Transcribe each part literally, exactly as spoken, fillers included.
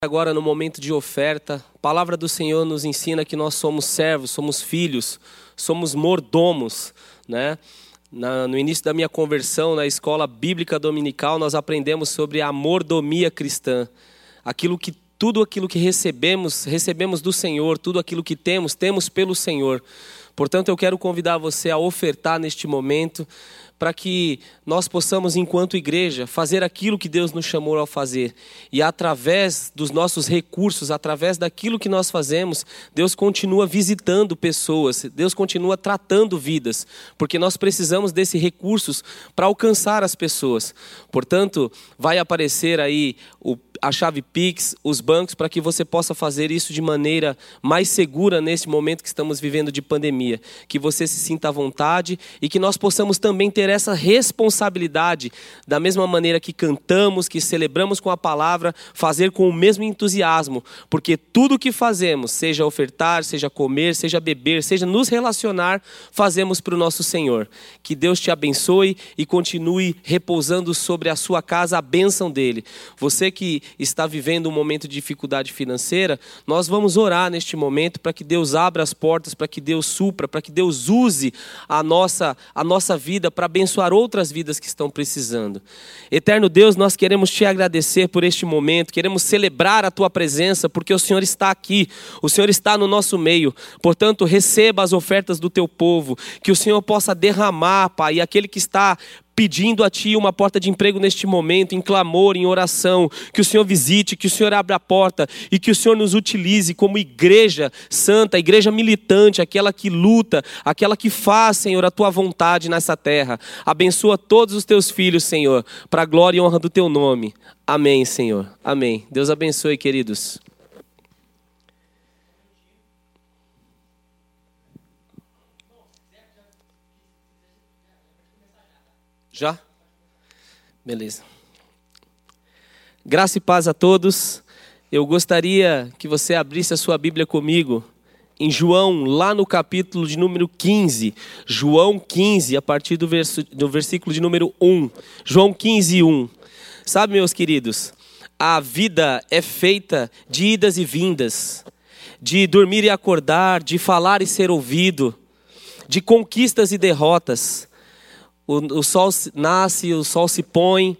Agora no momento de oferta, a palavra do Senhor nos ensina que nós somos servos, somos filhos, somos mordomos, né? Na, no início da minha conversão, na escola bíblica dominical, nós aprendemos sobre a mordomia cristã. Aquilo que, tudo aquilo que recebemos, recebemos do Senhor, tudo aquilo que temos, temos pelo Senhor. Portanto, eu quero convidar você a ofertar neste momento, para que nós possamos, enquanto igreja, fazer aquilo que Deus nos chamou a fazer. E através dos nossos recursos, através daquilo que nós fazemos, Deus continua visitando pessoas, Deus continua tratando vidas, porque nós precisamos desses recursos para alcançar as pessoas. Portanto, vai aparecer aí o a chave Pix, os bancos, para que você possa fazer isso de maneira mais segura nesse momento que estamos vivendo de pandemia. Que você se sinta à vontade e que nós possamos também ter essa responsabilidade, da mesma maneira que cantamos, que celebramos com a palavra, fazer com o mesmo entusiasmo. Porque tudo que fazemos, seja ofertar, seja comer, seja beber, seja nos relacionar, fazemos para o nosso Senhor. Que Deus te abençoe e continue repousando sobre a sua casa a bênção dele. Você que está vivendo um momento de dificuldade financeira, nós vamos orar neste momento para que Deus abra as portas, para que Deus supra, para que Deus use a nossa, a nossa vida para abençoar outras vidas que estão precisando. Eterno Deus, nós queremos te agradecer por este momento, queremos celebrar a tua presença, porque o Senhor está aqui, o Senhor está no nosso meio. Portanto, receba as ofertas do teu povo, que o Senhor possa derramar, Pai, e aquele que está pedindo a Ti uma porta de emprego neste momento, em clamor, em oração, que o Senhor visite, que o Senhor abra a porta e que o Senhor nos utilize como igreja santa, igreja militante, aquela que luta, aquela que faz, Senhor, a Tua vontade nessa terra. Abençoa todos os Teus filhos, Senhor, para a glória e honra do Teu nome. Amém, Senhor. Amém. Deus abençoe, queridos. Já? Beleza. Graça e paz a todos. Eu gostaria que você abrisse a sua Bíblia comigo em João, lá no capítulo de número quinze. João quinze, a partir do, verso, do versículo de número um. João quinze, um. Sabe, meus queridos, a vida é feita de idas e vindas, de dormir e acordar, de falar e ser ouvido, de conquistas e derrotas. O, o sol nasce, o sol se põe,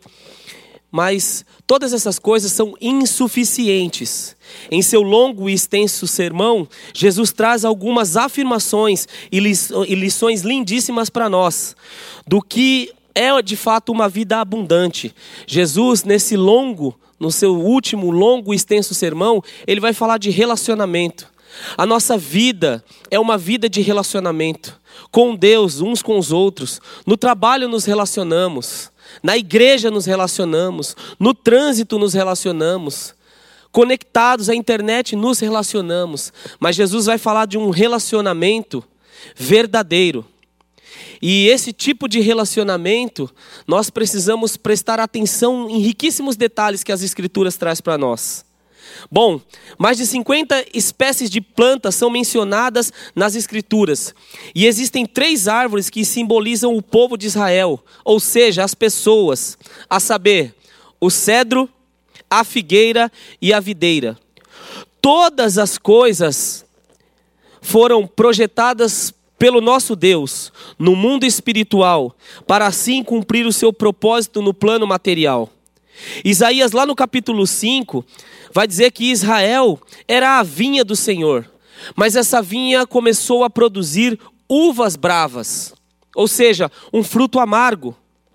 mas todas essas coisas são insuficientes. Em seu longo e extenso sermão, Jesus traz algumas afirmações e lições lindíssimas para nós, do que é de fato uma vida abundante. Jesus, nesse longo, no seu último longo e extenso sermão, ele vai falar de relacionamento. A nossa vida é uma vida de relacionamento com Deus, uns com os outros. No trabalho nos relacionamos, na igreja nos relacionamos, no trânsito nos relacionamos, conectados à internet nos relacionamos. Mas Jesus vai falar de um relacionamento verdadeiro. E esse tipo de relacionamento, nós precisamos prestar atenção em riquíssimos detalhes que as Escrituras trazem para nós. Bom, mais de cinquenta espécies de plantas são mencionadas nas Escrituras. E existem três árvores que simbolizam o povo de Israel, ou seja, as pessoas, a saber, o cedro, a figueira e a videira. Todas as coisas foram projetadas pelo nosso Deus no mundo espiritual, para assim cumprir o seu propósito no plano material. Isaías, lá no capítulo cinco, vai dizer que Israel era a vinha do Senhor, mas essa vinha começou a produzir uvas bravas, ou seja, um fruto amargo.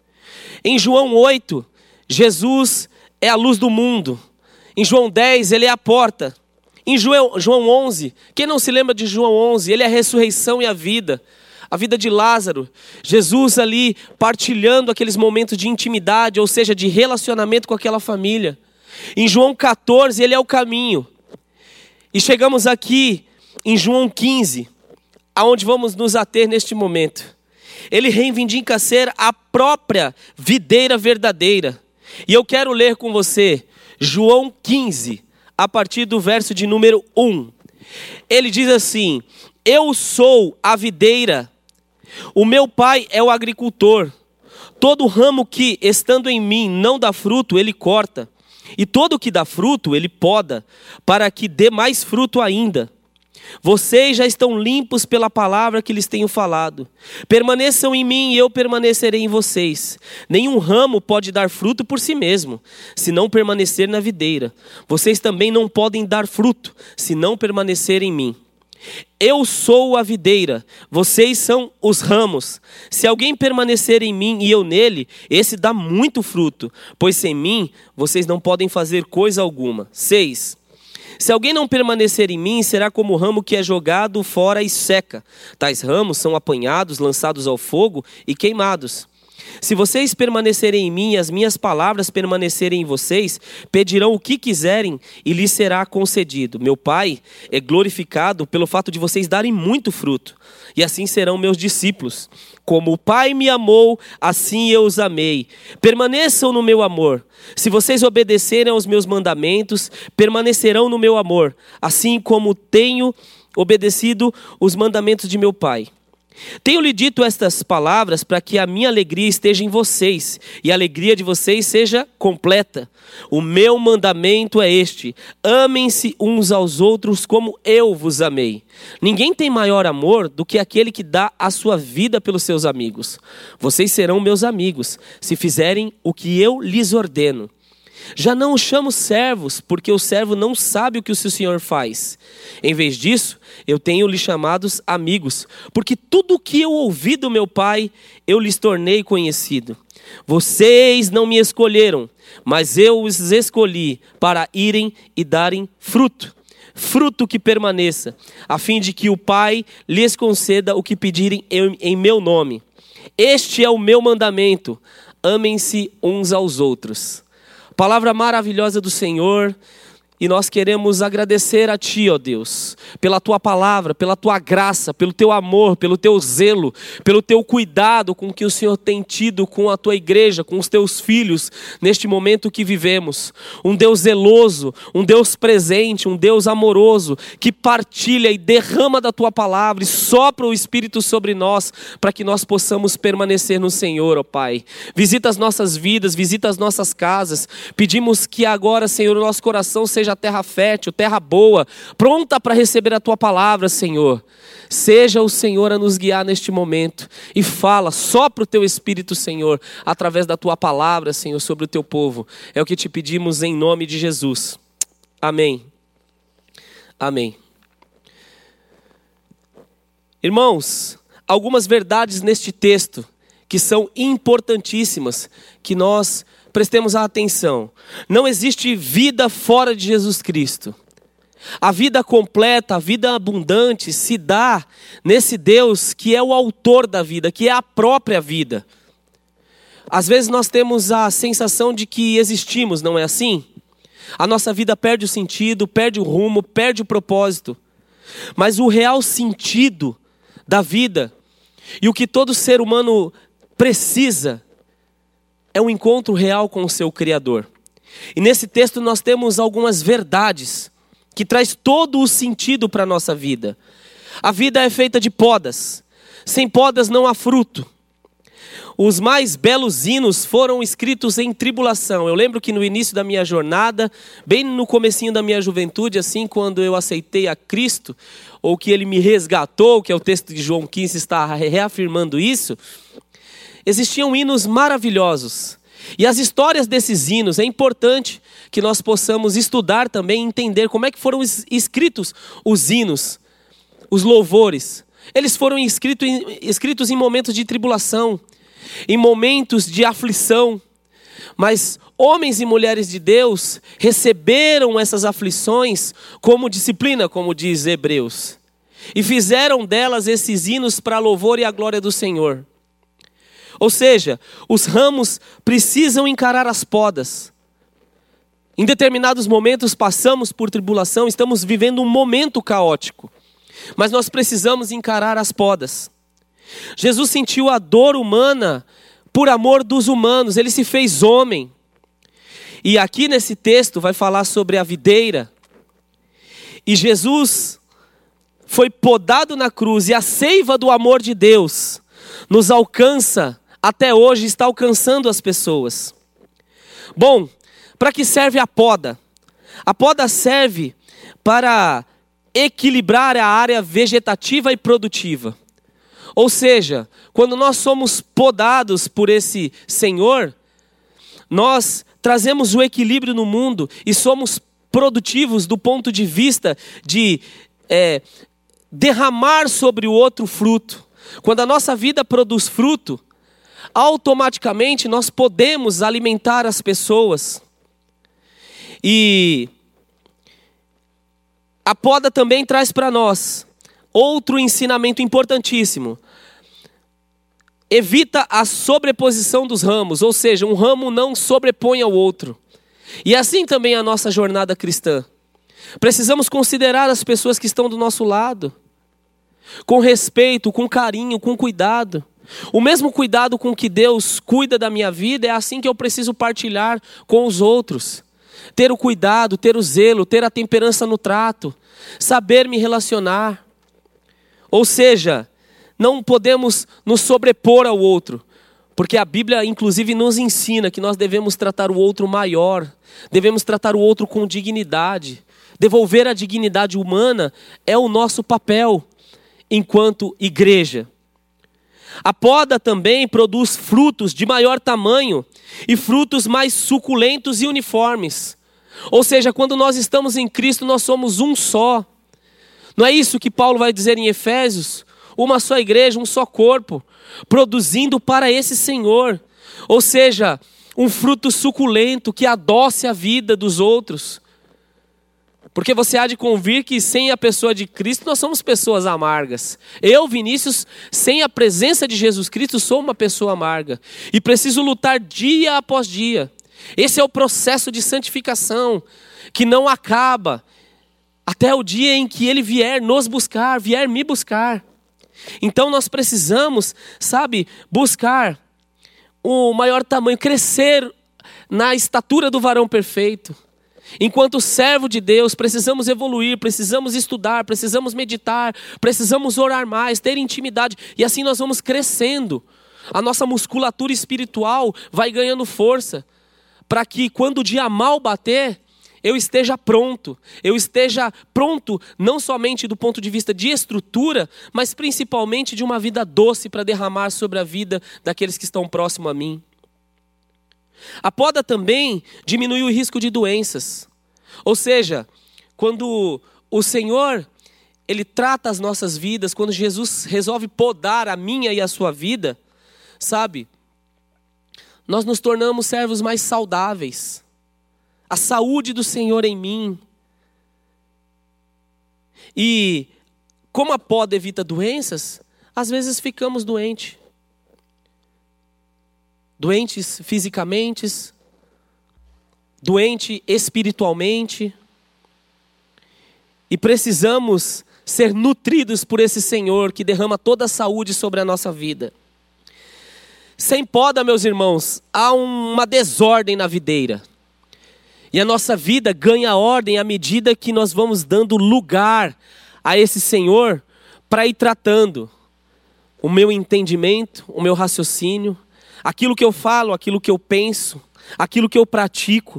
Em João oito, Jesus é a luz do mundo. Em João dez, ele é a porta. Em João, João onze, quem não se lembra de João onze? Ele é a ressurreição e a vida. A vida de Lázaro, Jesus ali partilhando aqueles momentos de intimidade, ou seja, de relacionamento com aquela família. Em João quatorze, ele é o caminho. E chegamos aqui em João quinze, aonde vamos nos ater neste momento. Ele reivindica ser a própria videira verdadeira. E eu quero ler com você João quinze, a partir do verso de número um. Ele diz assim: eu sou a videira, o meu pai é o agricultor. Todo ramo que, estando em mim, não dá fruto, ele corta. E todo o que dá fruto, ele poda, para que dê mais fruto ainda. Vocês já estão limpos pela palavra que lhes tenho falado. Permaneçam em mim e eu permanecerei em vocês. Nenhum ramo pode dar fruto por si mesmo, se não permanecer na videira. Vocês também não podem dar fruto, se não permanecer em mim. Eu sou a videira, vocês são os ramos. Se alguém permanecer em mim e eu nele, esse dá muito fruto, pois sem mim vocês não podem fazer coisa alguma. seis. Se alguém não permanecer em mim, será como o ramo que é jogado fora e seca. Tais ramos são apanhados, lançados ao fogo e queimados. Se vocês permanecerem em mim e as minhas palavras permanecerem em vocês, pedirão o que quiserem e lhes será concedido. Meu Pai é glorificado pelo fato de vocês darem muito fruto, e assim serão meus discípulos. Como o Pai me amou, assim eu os amei. Permaneçam no meu amor. Se vocês obedecerem aos meus mandamentos, permanecerão no meu amor, assim como tenho obedecido os mandamentos de meu Pai. Tenho-lhe dito estas palavras para que a minha alegria esteja em vocês e a alegria de vocês seja completa. O meu mandamento é este: amem-se uns aos outros como eu vos amei. Ninguém tem maior amor do que aquele que dá a sua vida pelos seus amigos. Vocês serão meus amigos se fizerem o que eu lhes ordeno. Já não os chamo servos, porque o servo não sabe o que o seu senhor faz. Em vez disso, eu tenho-lhes chamados amigos, porque tudo o que eu ouvi do meu Pai, eu lhes tornei conhecido. Vocês não me escolheram, mas eu os escolhi para irem e darem fruto. Fruto que permaneça, a fim de que o Pai lhes conceda o que pedirem em meu nome. Este é o meu mandamento: amem-se uns aos outros. Palavra maravilhosa do Senhor, e nós queremos agradecer a Ti, ó Deus, pela Tua palavra, pela Tua graça, pelo Teu amor, pelo Teu zelo, pelo Teu cuidado com que o Senhor tem tido com a Tua igreja, com os Teus filhos, neste momento que vivemos. Um Deus zeloso, um Deus presente, um Deus amoroso, que partilha e derrama da Tua palavra e sopra o Espírito sobre nós, para que nós possamos permanecer no Senhor, ó Pai. Visita as nossas vidas, visita as nossas casas. Pedimos que agora, Senhor, o nosso coração seja terra fértil, terra boa, pronta para receber a Tua palavra, Senhor. Seja o Senhor a nos guiar neste momento e fala, sopra o Teu Espírito, Senhor, através da Tua palavra, Senhor, sobre o Teu povo. É o que te pedimos em nome de Jesus. Amém. Amém. Irmãos, algumas verdades neste texto que são importantíssimas, que nós prestemos atenção. Não existe vida fora de Jesus Cristo. A vida completa, a vida abundante se dá nesse Deus que é o autor da vida, que é a própria vida. Às vezes nós temos a sensação de que existimos, não é assim? A nossa vida perde o sentido, perde o rumo, perde o propósito. Mas o real sentido da vida e o que todo ser humano precisa é um encontro real com o seu Criador. E nesse texto nós temos algumas verdades que traz todo o sentido para a nossa vida. A vida é feita de podas. Sem podas não há fruto. Os mais belos hinos foram escritos em tribulação. Eu lembro que no início da minha jornada, bem no comecinho da minha juventude, assim, quando eu aceitei a Cristo, ou que Ele me resgatou, que é o texto de João quinze está reafirmando isso, existiam hinos maravilhosos. E as histórias desses hinos, é importante que nós possamos estudar também, entender como é que foram escritos os hinos, os louvores. Eles foram escritos em, escritos em momentos de tribulação, em momentos de aflição. Mas homens e mulheres de Deus receberam essas aflições como disciplina, como diz Hebreus. E fizeram delas esses hinos para a louvor e a glória do Senhor. Ou seja, os ramos precisam encarar as podas. Em determinados momentos passamos por tribulação, estamos vivendo um momento caótico. Mas nós precisamos encarar as podas. Jesus sentiu a dor humana por amor dos humanos, Ele se fez homem. E aqui nesse texto vai falar sobre a videira. E Jesus foi podado na cruz e a seiva do amor de Deus nos alcança, até hoje está alcançando as pessoas. Bom, Para que serve a poda? A poda serve para equilibrar a área vegetativa e produtiva. Ou seja, quando nós somos podados por esse Senhor, nós trazemos o equilíbrio no mundo e somos produtivos do ponto de vista de é, derramar sobre o outro fruto. Quando a nossa vida produz fruto, automaticamente nós podemos alimentar as pessoas. E a poda também traz para nós outro ensinamento importantíssimo. Evita a sobreposição dos ramos, ou seja, um ramo não sobrepõe ao outro. E assim também a nossa jornada cristã. Precisamos considerar as pessoas que estão do nosso lado, com respeito, com carinho, com cuidado. O mesmo cuidado com que Deus cuida da minha vida, é assim que eu preciso partilhar com os outros. Ter o cuidado, ter o zelo, ter a temperança no trato, saber me relacionar. Ou seja, não podemos nos sobrepor ao outro, porque a Bíblia inclusive nos ensina que nós devemos tratar o outro maior, devemos tratar o outro com dignidade. Devolver a dignidade humana é o nosso papel enquanto igreja. A poda também produz frutos de maior tamanho e frutos mais suculentos e uniformes. Ou seja, quando nós estamos em Cristo, nós somos um só. Não é isso que Paulo vai dizer em Efésios? Uma só igreja, um só corpo, produzindo para esse Senhor. Ou seja, um fruto suculento que adoce a vida dos outros. Porque você há de convir que sem a pessoa de Cristo nós somos pessoas amargas. Eu, Vinícius, sem a presença de Jesus Cristo, sou uma pessoa amarga. E preciso lutar dia após dia. Esse é o processo de santificação que não acaba até o dia em que Ele vier nos buscar, vier me buscar. Então nós precisamos, sabe, buscar o maior tamanho, crescer na estatura do varão perfeito. Enquanto servo de Deus, precisamos evoluir, precisamos estudar, precisamos meditar, precisamos orar mais, ter intimidade. E assim nós vamos crescendo. A nossa musculatura espiritual vai ganhando força, para que quando o dia mal bater, eu esteja pronto. Eu esteja pronto não somente do ponto de vista de estrutura, mas principalmente de uma vida doce para derramar sobre a vida daqueles que estão próximos a mim. A poda também diminui o risco de doenças. Ou seja, quando o Senhor, Ele trata as nossas vidas, quando Jesus resolve podar a minha e a sua vida, sabe? Nós nos tornamos servos mais saudáveis. A saúde do Senhor em mim. E como a poda evita doenças, às vezes ficamos doentes. Doentes fisicamente, doente espiritualmente. E precisamos ser nutridos por esse Senhor que derrama toda a saúde sobre a nossa vida. Sem poda, meus irmãos, há uma desordem na videira. E a nossa vida ganha ordem à medida que nós vamos dando lugar a esse Senhor para ir tratando o meu entendimento, o meu raciocínio, aquilo que eu falo, aquilo que eu penso, aquilo que eu pratico.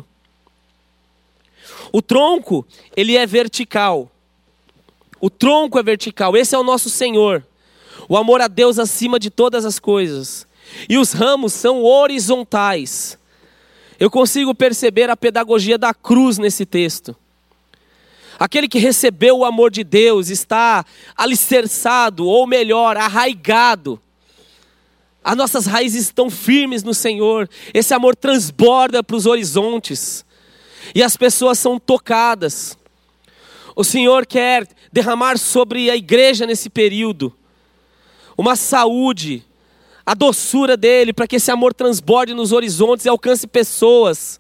O tronco, ele é vertical. O tronco é vertical. Esse é o nosso Senhor. O amor a Deus acima de todas as coisas. E os ramos são horizontais. Eu consigo perceber a pedagogia da cruz nesse texto. Aquele que recebeu o amor de Deus está alicerçado, ou melhor, arraigado. As nossas raízes estão firmes no Senhor. Esse amor transborda para os horizontes. E as pessoas são tocadas. O Senhor quer derramar sobre a igreja nesse período uma saúde, a doçura dele, para que esse amor transborde nos horizontes e alcance pessoas.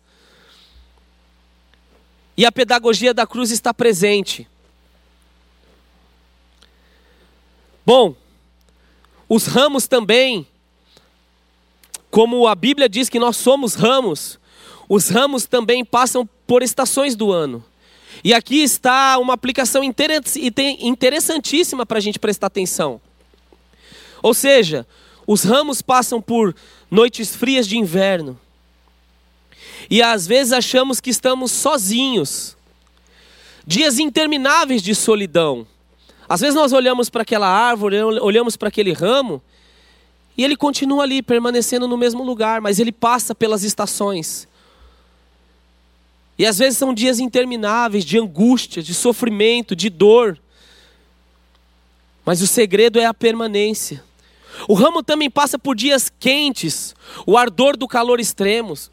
E a pedagogia da cruz está presente. Bom, os ramos também, como a Bíblia diz que nós somos ramos, os ramos também passam por estações do ano. E aqui está uma aplicação interessantíssima para a gente prestar atenção. Ou seja, os ramos passam por noites frias de inverno. E às vezes achamos que estamos sozinhos. Dias intermináveis de solidão. Às vezes nós olhamos para aquela árvore, olhamos para aquele ramo, e ele continua ali, permanecendo no mesmo lugar, mas ele passa pelas estações. E às vezes são dias intermináveis de angústia, de sofrimento, de dor. Mas o segredo é a permanência. O ramo também passa por dias quentes, o ardor do calor extremos.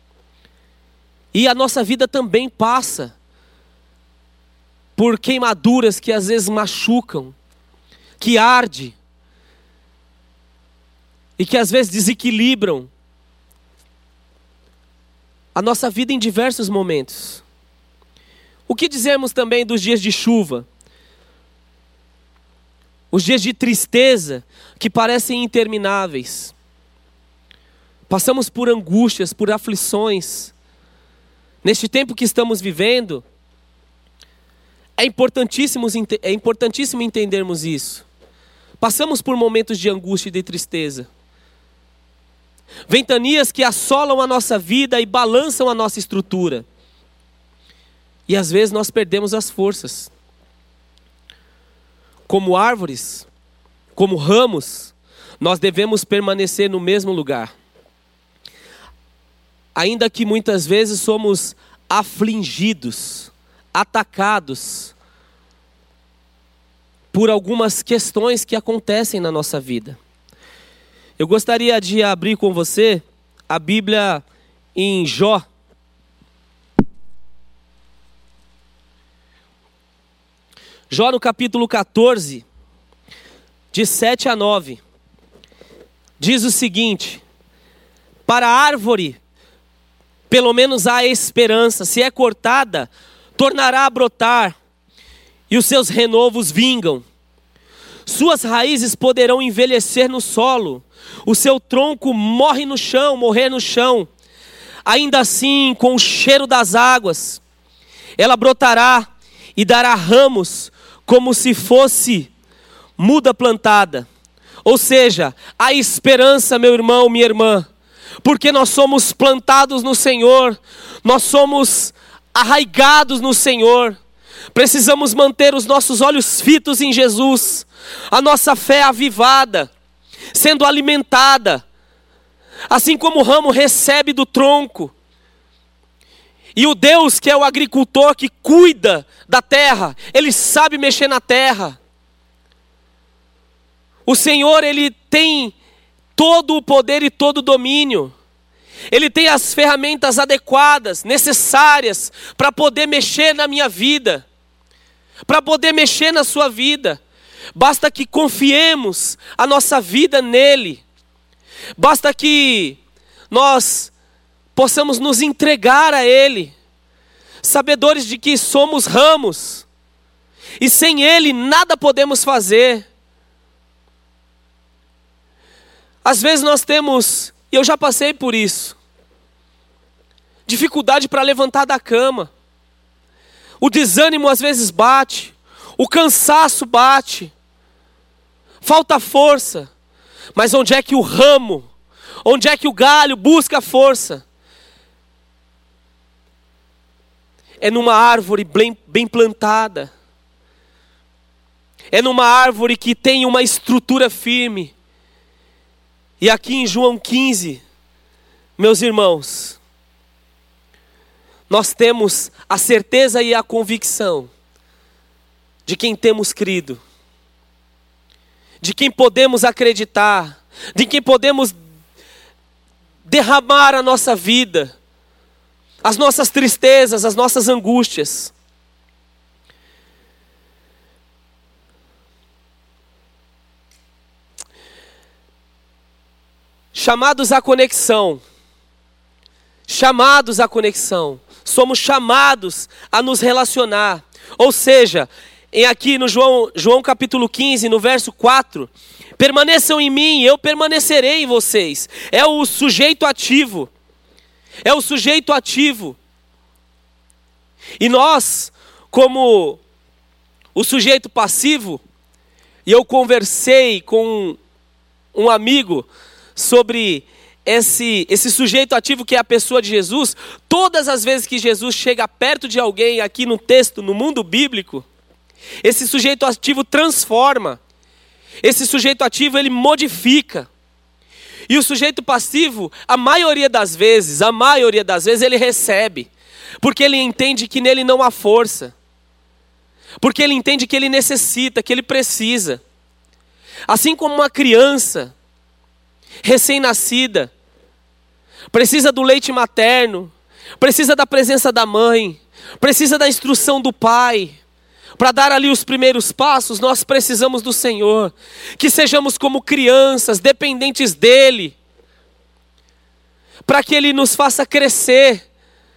E a nossa vida também passa por queimaduras que às vezes machucam, que arde, e que às vezes desequilibram a nossa vida em diversos momentos. O que dizemos também dos dias de chuva? Os dias de tristeza que parecem intermináveis. Passamos por angústias, por aflições. Neste tempo que estamos vivendo, é importantíssimo, é importantíssimo entendermos isso. Passamos por momentos de angústia e de tristeza. Ventanias que assolam a nossa vida e balançam a nossa estrutura. E às vezes nós perdemos as forças. Como árvores, como ramos, nós devemos permanecer no mesmo lugar. Ainda que muitas vezes somos afligidos, atacados por algumas questões que acontecem na nossa vida. Eu gostaria de abrir com você a Bíblia em Jó. Jó no capítulo quatorze, de sete a nove, diz o seguinte: para a árvore, pelo menos há esperança, se é cortada, tornará a brotar, e os seus renovos vingam. Suas raízes poderão envelhecer no solo, o seu tronco morre no chão, morrer no chão. Ainda assim, com o cheiro das águas, ela brotará e dará ramos, como se fosse muda plantada. Ou seja, há esperança, meu irmão, minha irmã, porque nós somos plantados no Senhor, nós somos arraigados no Senhor. Precisamos manter os nossos olhos fitos em Jesus, a nossa fé avivada, sendo alimentada, assim como o ramo recebe do tronco. E o Deus que é o agricultor que cuida da terra, Ele sabe mexer na terra. O Senhor, Ele tem todo o poder e todo o domínio. Ele tem as ferramentas adequadas, necessárias, para poder mexer na minha vida, para poder mexer na sua vida. Basta que confiemos a nossa vida nele. Basta que nós possamos nos entregar a Ele, sabedores de que somos ramos, e sem Ele nada podemos fazer. Às vezes nós temos, e eu já passei por isso, dificuldade para levantar da cama. O desânimo às vezes bate, o cansaço bate, falta força. Mas onde é que o ramo, onde é que o galho busca força? É numa árvore bem, bem plantada. É numa árvore que tem uma estrutura firme. E aqui em João quinze, meus irmãos, nós temos a certeza e a convicção de quem temos crido, de quem podemos acreditar, de quem podemos derramar a nossa vida, as nossas tristezas, as nossas angústias. Chamados à conexão, chamados à conexão, somos chamados a nos relacionar. Ou seja, em aqui no João, João capítulo quinze, no verso quatro, permaneçam em mim, eu permanecerei em vocês. É o sujeito ativo. É o sujeito ativo. E nós, como o sujeito passivo, e eu conversei com um amigo sobre esse, esse sujeito ativo que é a pessoa de Jesus, todas as vezes que Jesus chega perto de alguém aqui no texto, no mundo bíblico, esse sujeito ativo transforma. Esse sujeito ativo, ele modifica. E o sujeito passivo, a maioria das vezes, a maioria das vezes ele recebe. Porque ele entende que nele não há força. Porque ele entende que ele necessita, que ele precisa. Assim como uma criança recém-nascida precisa do leite materno, precisa da presença da mãe, precisa da instrução do pai. Para dar ali os primeiros passos, nós precisamos do Senhor. Que sejamos como crianças, dependentes dEle. Para que Ele nos faça crescer.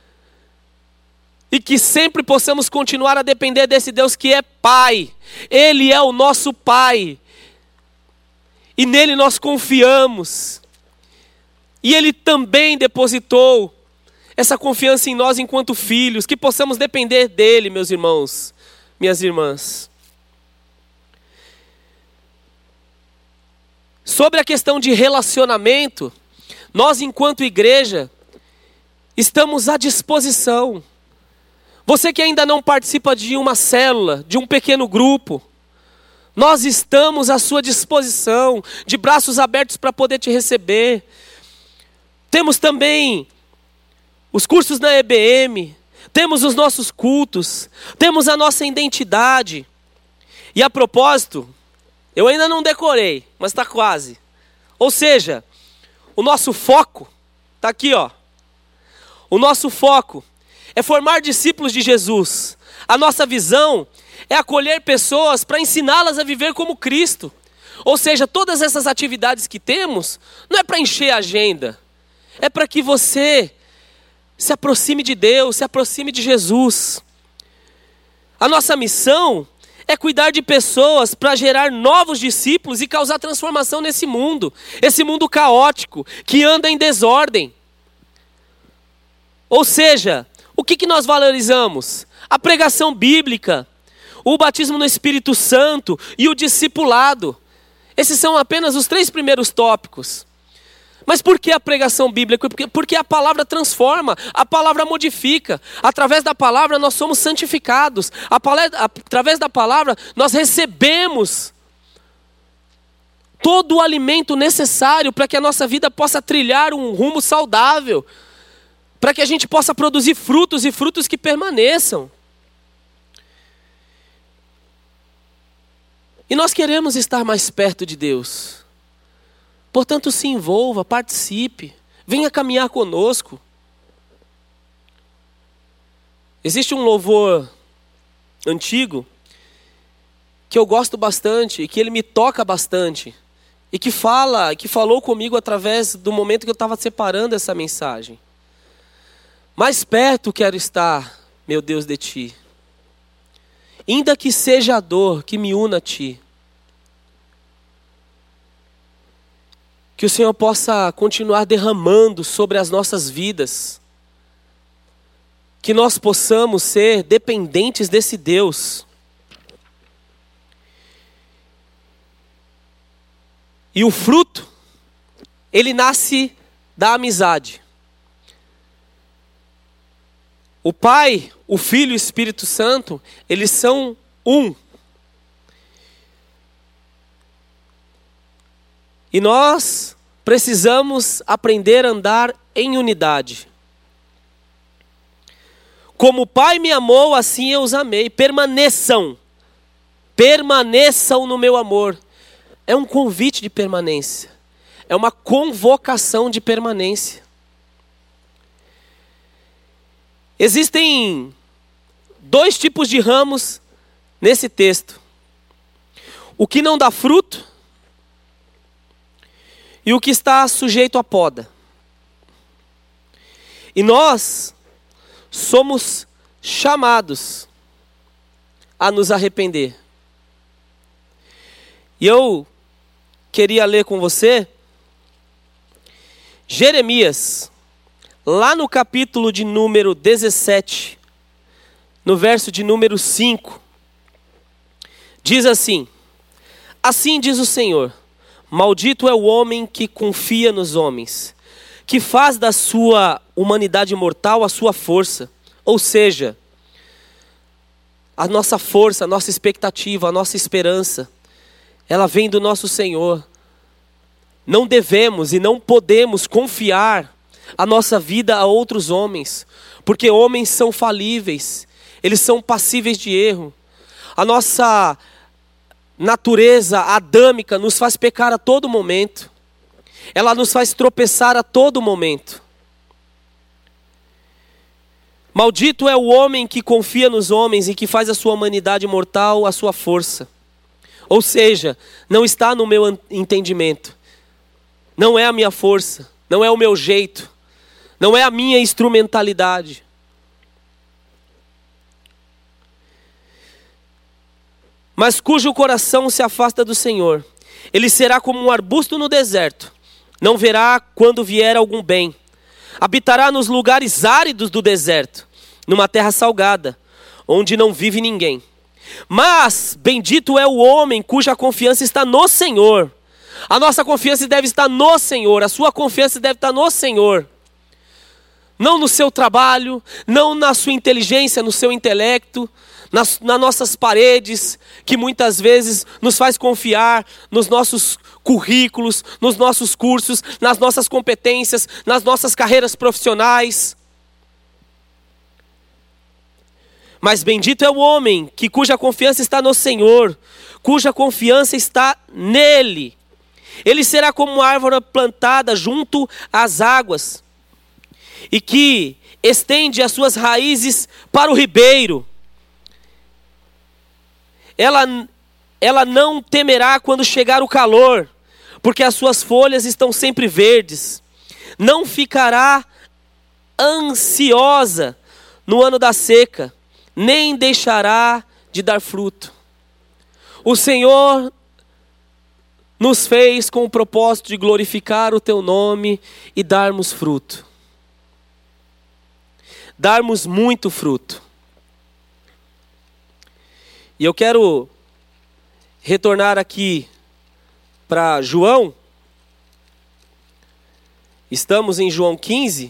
E que sempre possamos continuar a depender desse Deus que é Pai. Ele é o nosso Pai. E nele nós confiamos. E Ele também depositou essa confiança em nós enquanto filhos. Que possamos depender dEle, meus irmãos. Minhas irmãs, sobre a questão de relacionamento, nós enquanto igreja, estamos à disposição. Você que ainda não participa de uma célula, de um pequeno grupo, nós estamos à sua disposição, de braços abertos para poder te receber. Temos também os cursos na E B M, temos os nossos cultos, temos a nossa identidade. E a propósito, eu ainda não decorei, mas está quase. Ou seja, o nosso foco, está aqui ó. O nosso foco é formar discípulos de Jesus. A nossa visão é acolher pessoas para ensiná-las a viver como Cristo. Ou seja, todas essas atividades que temos, não é para encher a agenda. É para que você se aproxime de Deus, se aproxime de Jesus. A nossa missão é cuidar de pessoas para gerar novos discípulos e causar transformação nesse mundo. Esse mundo caótico, que anda em desordem. Ou seja, o que, que nós valorizamos? A pregação bíblica, o batismo no Espírito Santo e o discipulado. Esses são apenas os três primeiros tópicos. Mas por que a pregação bíblica? Porque, porque a palavra transforma, a palavra modifica. Através da palavra nós somos santificados. A palavra, através da palavra nós recebemos todo o alimento necessário para que a nossa vida possa trilhar um rumo saudável. Para que a gente possa produzir frutos e frutos que permaneçam. E nós queremos estar mais perto de Deus. Portanto, se envolva, participe, venha caminhar conosco. Existe um louvor antigo que eu gosto bastante e que ele me toca bastante e que fala, que falou comigo através do momento que eu estava separando essa mensagem. Mais perto quero estar, meu Deus, de ti. Ainda que seja a dor que me una a ti. Que o Senhor possa continuar derramando sobre as nossas vidas. Que nós possamos ser dependentes desse Deus. E o fruto, ele nasce da amizade. O Pai, o Filho e o Espírito Santo, eles são um. E nós precisamos aprender a andar em unidade. Como o Pai me amou, assim eu os amei. Permaneçam. Permaneçam no meu amor. É um convite de permanência. É uma convocação de permanência. Existem dois tipos de ramos nesse texto. O que não dá fruto e o que está sujeito à poda. E nós somos chamados a nos arrepender. E eu queria ler com você Jeremias, lá no capítulo de número dezessete, no verso de número cinco. Diz assim: assim diz o Senhor, maldito é o homem que confia nos homens, que faz da sua humanidade mortal a sua força. Ou seja, a nossa força, a nossa expectativa, a nossa esperança, ela vem do nosso Senhor. Não devemos e não podemos confiar a nossa vida a outros homens, porque homens são falíveis, eles são passíveis de erro. A nossa natureza adâmica nos faz pecar a todo momento. Ela nos faz tropeçar a todo momento. Maldito é o homem que confia nos homens e que faz a sua humanidade mortal a sua força. Ou seja, não está no meu entendimento. Não é a minha força, não é o meu jeito, não é a minha instrumentalidade. Mas cujo coração se afasta do Senhor, ele será como um arbusto no deserto, não verá quando vier algum bem. Habitará nos lugares áridos do deserto, numa terra salgada, onde não vive ninguém. Mas bendito é o homem cuja confiança está no Senhor. A nossa confiança deve estar no Senhor, a sua confiança deve estar no Senhor. Não no seu trabalho, não na sua inteligência, no seu intelecto, nas, nas nossas paredes, que muitas vezes nos faz confiar nos nossos currículos, nos nossos cursos, nas nossas competências, nas nossas carreiras profissionais. Mas bendito é o homem que cuja confiança está no Senhor, cuja confiança está nele. Ele será como uma árvore plantada junto às águas, e que estende as suas raízes para o ribeiro. Ela, ela não temerá quando chegar o calor, porque as suas folhas estão sempre verdes. Não ficará ansiosa no ano da seca, nem deixará de dar fruto. O Senhor nos fez com o propósito de glorificar o teu nome e darmos fruto. Darmos muito fruto. E eu quero retornar aqui para João. Estamos em João quinze.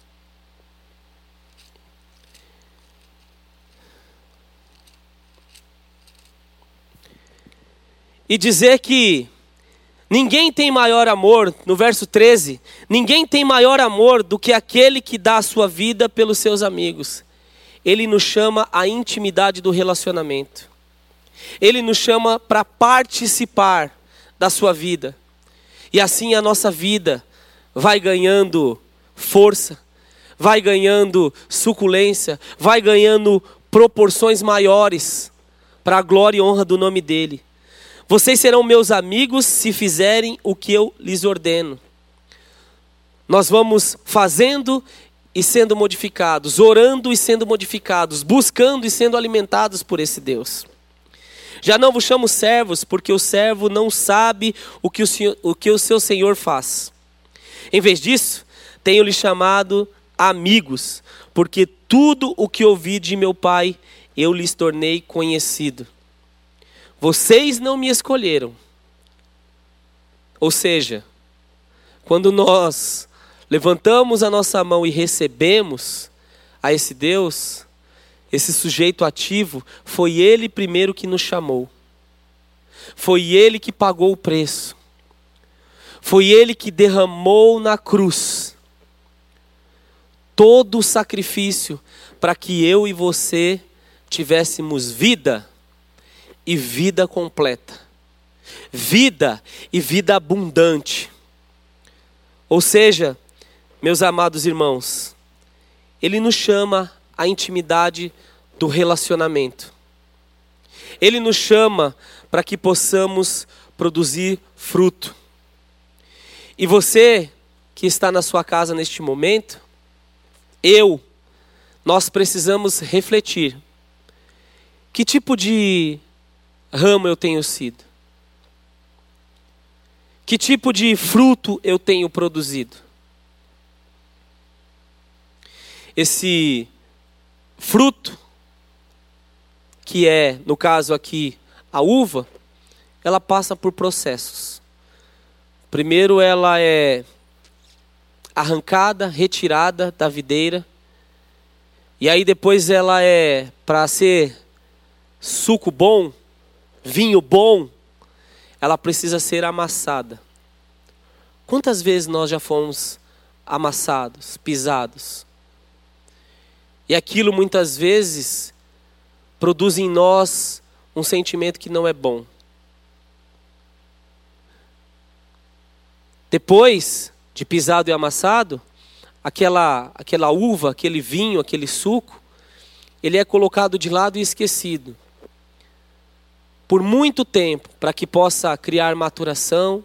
E dizer que ninguém tem maior amor, no verso treze, ninguém tem maior amor do que aquele que dá a sua vida pelos seus amigos. Ele nos chama à intimidade do relacionamento. Ele nos chama para participar da sua vida. E assim a nossa vida vai ganhando força, vai ganhando suculência, vai ganhando proporções maiores para a glória e honra do nome dele. Vocês serão meus amigos se fizerem o que eu lhes ordeno. Nós vamos fazendo e sendo modificados, orando e sendo modificados, buscando e sendo alimentados por esse Deus. Já não vos chamo servos, porque o servo não sabe o que o, senhor, o que o seu Senhor faz. Em vez disso, tenho-lhe chamado amigos, porque tudo o que ouvi de meu Pai, eu lhes tornei conhecido. Vocês não me escolheram. Ou seja, quando nós levantamos a nossa mão e recebemos a esse Deus, esse sujeito ativo, foi Ele primeiro que nos chamou. Foi Ele que pagou o preço. Foi Ele que derramou na cruz todo o sacrifício para que eu e você tivéssemos vida e vida completa. Vida e vida abundante. Ou seja, meus amados irmãos, Ele nos chama à intimidade do relacionamento. Ele nos chama para que possamos produzir fruto. E você que está na sua casa neste momento, eu, nós precisamos refletir. Que tipo de ramo eu tenho sido? Que tipo de fruto eu tenho produzido? Esse fruto, que é, no caso aqui, a uva, ela passa por processos. Primeiro ela é arrancada, retirada da videira. E aí depois ela é, para ser suco bom, vinho bom, ela precisa ser amassada. Quantas vezes nós já fomos amassados, pisados? E aquilo muitas vezes produz em nós um sentimento que não é bom. Depois de pisado e amassado, aquela, aquela uva, aquele vinho, aquele suco, ele é colocado de lado e esquecido por muito tempo, para que possa criar maturação.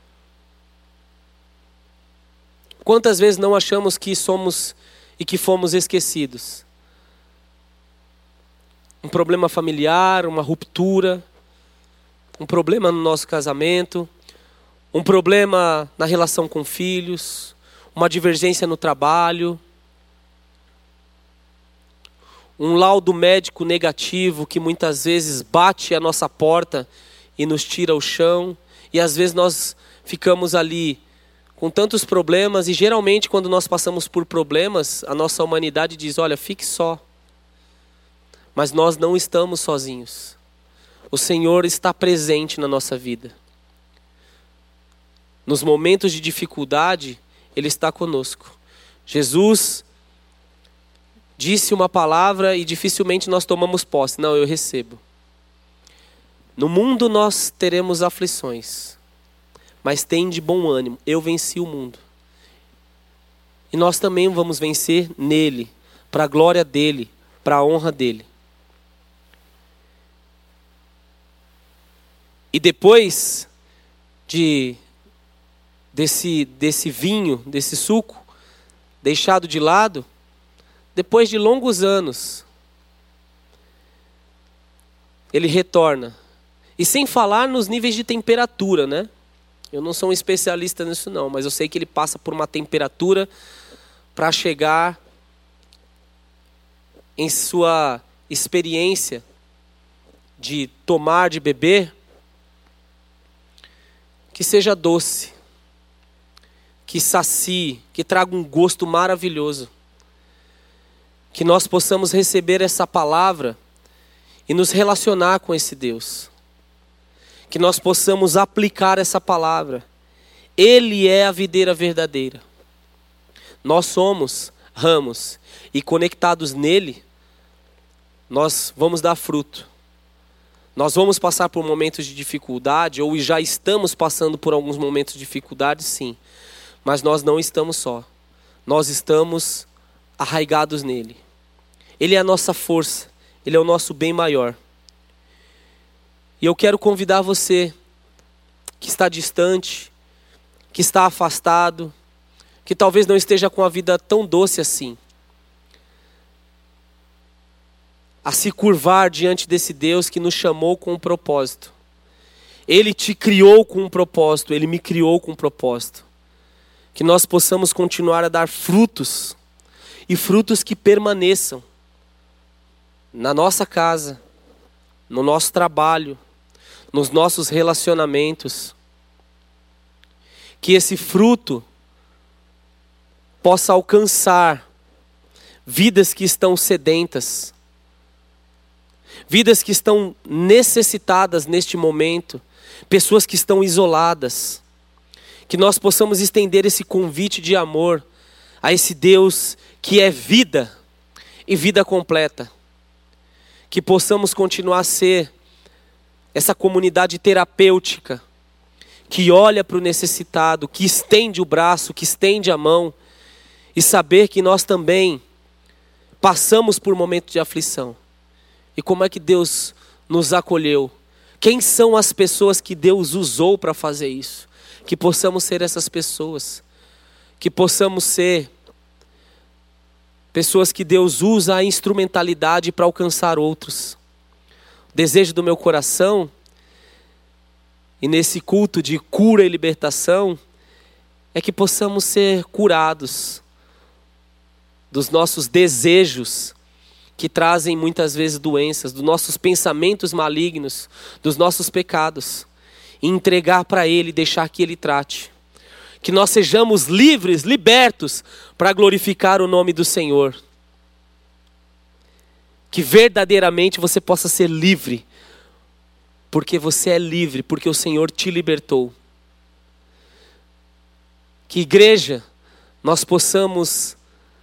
Quantas vezes não achamos que somos e que fomos esquecidos? Um problema familiar, uma ruptura, um problema no nosso casamento, um problema na relação com filhos, uma divergência no trabalho, um laudo médico negativo que muitas vezes bate a nossa porta e nos tira o chão. E às vezes nós ficamos ali com tantos problemas, e geralmente quando nós passamos por problemas, a nossa humanidade diz: olha, fique só. Mas nós não estamos sozinhos. O Senhor está presente na nossa vida. Nos momentos de dificuldade, Ele está conosco. Jesus disse uma palavra e dificilmente nós tomamos posse. Não, eu recebo. No mundo nós teremos aflições, mas tem de bom ânimo. Eu venci o mundo. E nós também vamos vencer nele, para a glória dele, para a honra dele. E depois de desse, desse vinho, desse suco, deixado de lado, depois de longos anos, ele retorna. E sem falar nos níveis de temperatura, né? Eu não sou um especialista nisso não, mas eu sei que ele passa por uma temperatura para chegar em sua experiência de tomar, de beber, que seja doce, que sacie, que traga um gosto maravilhoso. Que nós possamos receber essa palavra e nos relacionar com esse Deus. Que nós possamos aplicar essa palavra. Ele é a videira verdadeira. Nós somos ramos e conectados nele, nós vamos dar fruto. Nós vamos passar por momentos de dificuldade, ou já estamos passando por alguns momentos de dificuldade, sim. Mas nós não estamos só. Nós estamos arraigados nele. Ele é a nossa força. Ele é o nosso bem maior. E eu quero convidar você que está distante, que está afastado, que talvez não esteja com a vida tão doce assim, a se curvar diante desse Deus que nos chamou com um propósito. Ele te criou com um propósito, Ele me criou com um propósito. Que nós possamos continuar a dar frutos, e frutos que permaneçam na nossa casa, no nosso trabalho, nos nossos relacionamentos. Que esse fruto possa alcançar vidas que estão sedentas, vidas que estão necessitadas neste momento, pessoas que estão isoladas. Que nós possamos estender esse convite de amor a esse Deus que é vida e vida completa. Que possamos continuar a ser essa comunidade terapêutica que olha para o necessitado, que estende o braço, que estende a mão, e saber que nós também passamos por momentos de aflição. E como é que Deus nos acolheu? Quem são as pessoas que Deus usou para fazer isso? Que possamos ser essas pessoas. Que possamos ser pessoas que Deus usa a instrumentalidade para alcançar outros. O desejo do meu coração, e nesse culto de cura e libertação, é que possamos ser curados dos nossos desejos, que trazem muitas vezes doenças, dos nossos pensamentos malignos, dos nossos pecados, e entregar para Ele, deixar que Ele trate. Que nós sejamos livres, libertos, para glorificar o nome do Senhor. Que verdadeiramente você possa ser livre, porque você é livre, porque o Senhor te libertou. Que igreja, nós possamos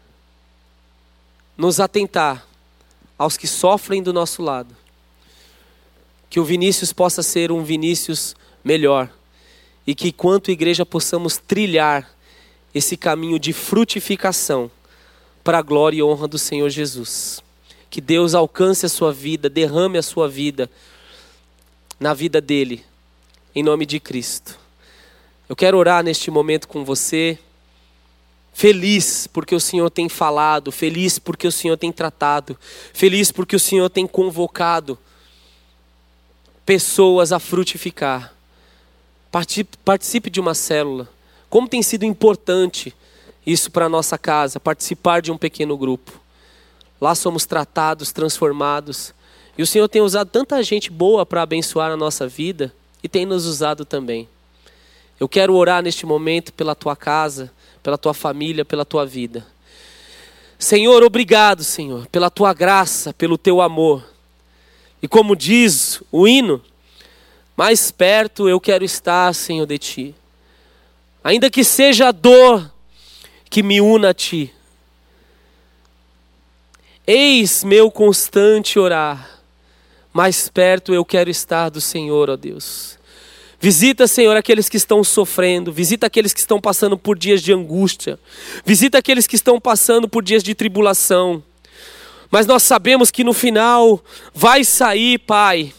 nos atentar aos que sofrem do nosso lado. Que o Vinícius possa ser um Vinícius melhor. E que enquanto igreja possamos trilhar esse caminho de frutificação para a glória e honra do Senhor Jesus. Que Deus alcance a sua vida, derrame a sua vida na vida dele, em nome de Cristo. Eu quero orar neste momento com você, feliz porque o Senhor tem falado, feliz porque o Senhor tem tratado, feliz porque o Senhor tem convocado pessoas a frutificar. Participe, participe de uma célula. Como tem sido importante isso para a nossa casa, participar de um pequeno grupo. Lá somos tratados, transformados. E o Senhor tem usado tanta gente boa para abençoar a nossa vida e tem nos usado também. Eu quero orar neste momento pela tua casa, pela tua família, pela tua vida. Senhor, obrigado, Senhor, pela tua graça, pelo teu amor. E como diz o hino, mais perto eu quero estar, Senhor, de ti. Ainda que seja a dor que me una a ti. Eis meu constante orar. Mais perto eu quero estar do Senhor, ó Deus. Visita, Senhor, aqueles que estão sofrendo. Visita aqueles que estão passando por dias de angústia. Visita aqueles que estão passando por dias de tribulação. Mas nós sabemos que no final vai sair, Pai,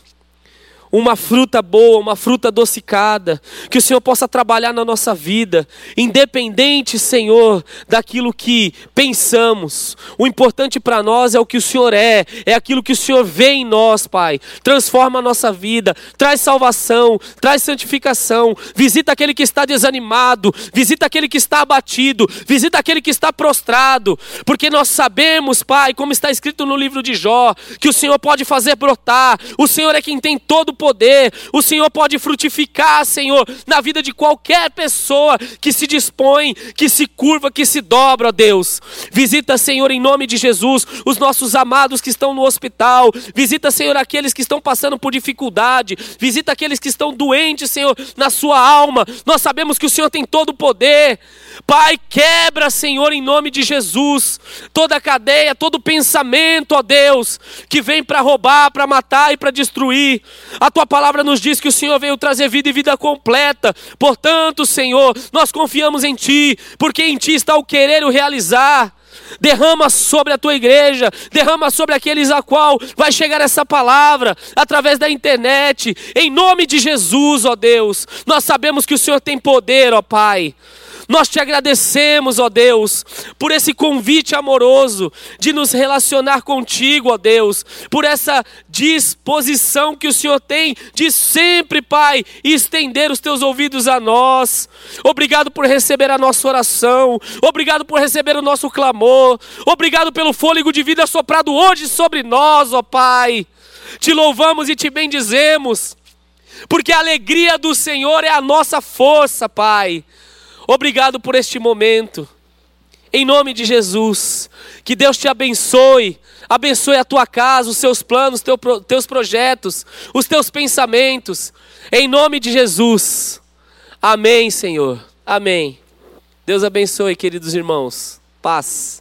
uma fruta boa, uma fruta adocicada, que o Senhor possa trabalhar na nossa vida, independente, Senhor, daquilo que pensamos. O importante para nós é o que o Senhor é, é aquilo que o Senhor vê em nós, Pai. Transforma a nossa vida, traz salvação, traz santificação, visita aquele que está desanimado, visita aquele que está abatido, visita aquele que está prostrado, porque nós sabemos, Pai, como está escrito no livro de Jó, que o Senhor pode fazer brotar, o Senhor é quem tem todo o poder, o Senhor pode frutificar, Senhor, na vida de qualquer pessoa que se dispõe, que se curva, que se dobra, ó Deus. Visita, Senhor, em nome de Jesus, os nossos amados que estão no hospital. Visita, Senhor, aqueles que estão passando por dificuldade. Visita aqueles que estão doentes, Senhor, na sua alma. Nós sabemos que o Senhor tem todo o poder. Pai, quebra, Senhor, em nome de Jesus, toda a cadeia, todo o pensamento, ó Deus, que vem para roubar, para matar e para destruir. A tua palavra nos diz que o Senhor veio trazer vida e vida completa. Portanto, Senhor, nós confiamos em Ti, porque em Ti está o querer e o realizar. Derrama sobre a tua igreja, derrama sobre aqueles a qual vai chegar essa palavra, através da internet, em nome de Jesus, ó Deus. Nós sabemos que o Senhor tem poder, ó Pai. Nós te agradecemos, ó Deus, por esse convite amoroso de nos relacionar contigo, ó Deus, por essa disposição que o Senhor tem de sempre, Pai, estender os teus ouvidos a nós. Obrigado por receber a nossa oração, obrigado por receber o nosso clamor, obrigado pelo fôlego de vida soprado hoje sobre nós, ó Pai. Te louvamos e te bendizemos, porque a alegria do Senhor é a nossa força, Pai. Obrigado por este momento, em nome de Jesus, que Deus te abençoe, abençoe a tua casa, os seus planos, teu, teus projetos, os teus pensamentos, em nome de Jesus, amém, Senhor, amém. Deus abençoe, queridos irmãos, paz.